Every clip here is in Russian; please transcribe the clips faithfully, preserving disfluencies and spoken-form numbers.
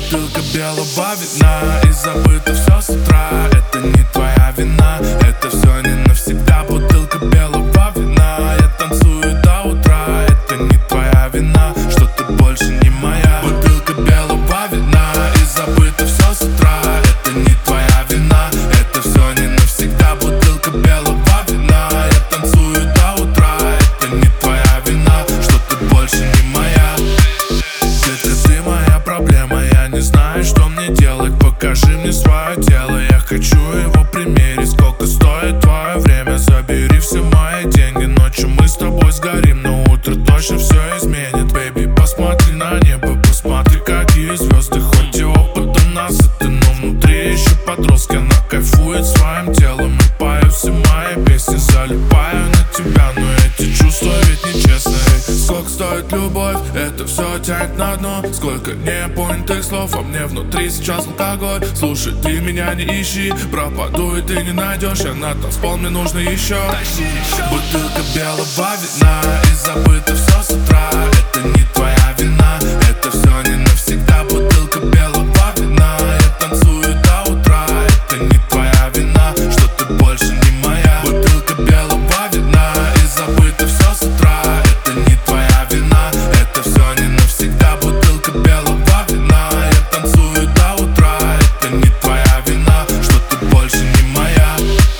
Бутылка белого вина и забыто все с утра. Это не твоя вина, это все не навсегда. Бутылка белого вина, я танцую до утра. Это не твоя вина, что ты больше не моя. Бутылка белого вина и забыто все с утра. Это не твоя вина, это все не навсегда. Бутылка белого вина, я танцую до утра. Это не твоя вина, что ты больше не моя. Детка, ты моя проблема, я не знаю, что мне делать. Покажи мне свое тело, я хочу его примерить. Сколько стоит твое время, забери все мои деньги. Ночью мы с тобой сгорим, но утро точно все изменит. Бэйби, посмотри на небо, посмотри, какие звезды. Хоть и опыт у нас это, но внутри еще подростки. Она кайфует своим телом и пою все мои песни. Залипаю на тебя, но эти чувства ведь нечестные. Сколько стоит любовь, это все тянет на дно. Сколько непонятых слов, а мне внутри сейчас алкоголь. Слушай, ты меня не ищи, пропаду и ты не найдешь. Я на танцпол, мне нужно еще. Бутылка белого вина и забыто все с утра. Это не твоя вина, это все не навсегда. Бутылка белого вина, я танцую до утра. Это не твоя вина, что ты больше не моя. Бутылка белого вина и забыто все с утра. Это не твоя вина, это все не навсегда. Бутылка белого вина, я танцую до утра. Это не твоя вина, что ты больше не моя.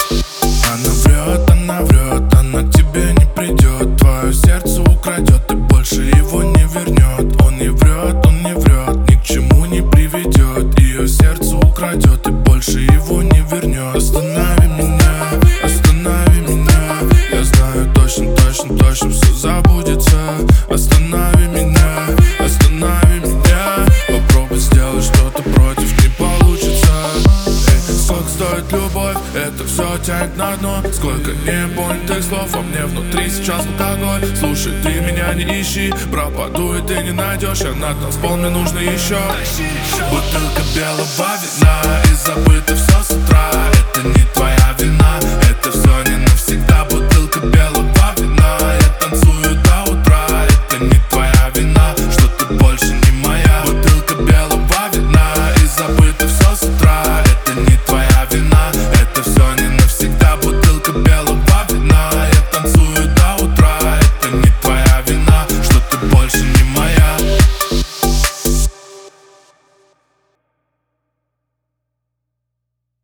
Она врет, она врет, она к тебе не придет. Твое сердце украдет и больше его не вернет. Он не врет, он не врет, ни к чему не приведет. Ее сердце украдет и больше его не вернет. Останови меня, останови меня. Я знаю точно, точно, точно все забудется. Останови меня, останови меня. Попробуй сделать что-то против, не получится. Эй, сколько стоит любовь, это все тянет на дно. Сколько непонятых слов, а мне внутри сейчас алкоголь. Слушай, ты меня не ищи, пропаду и ты не найдешь. Я на танцпол, мне нужно еще. Бутылка белого вина и забыто все с утра. Это не твоя